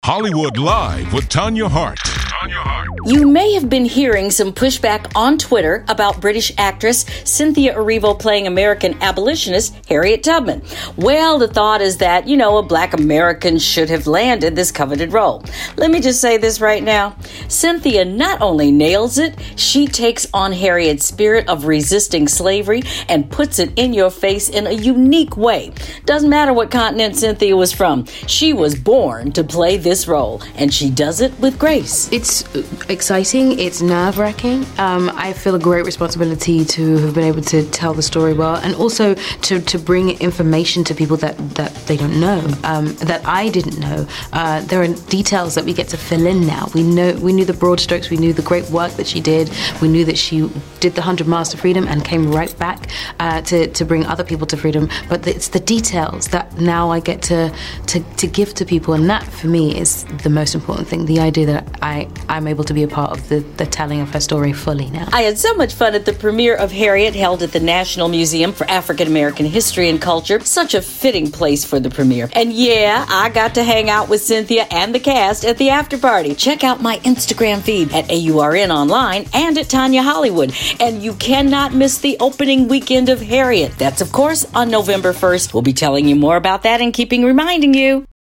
Hollywood Live with Tanya Hart. You may have been hearing some pushback on Twitter about British actress Cynthia Erivo playing American abolitionist Harriet Tubman. Well, the thought is that, a black American should have landed this coveted role. Let me just say this right now. Cynthia not only nails it, she takes on Harriet's spirit of resisting slavery and puts it in your face in a unique way. Doesn't matter what continent Cynthia was from. She was born to play this role, and she does it with grace. It's exciting. It's nerve-wracking. I feel a great responsibility to have been able to tell the story well, and also to bring information to people that they don't know, that I didn't know. There are details that we get to fill in now. We knew the broad strokes. We knew the great work that she did. We knew that she did the 100 Miles to Freedom and came right back to bring other people to freedom. But it's the details that now I get to give to people, and that for me is the most important thing. The idea that I'm able to be a part of the telling of her story fully now. I had so much fun at the premiere of Harriet, held at the National Museum for African American History and Culture. Such a fitting place for the premiere. And yeah, I got to hang out with Cynthia and the cast at the after party. Check out my Instagram feed at AURN Online and at Tanya Hollywood. And you cannot miss the opening weekend of Harriet. That's, of course, on November 1st. We'll be telling you more about that and keeping reminding you.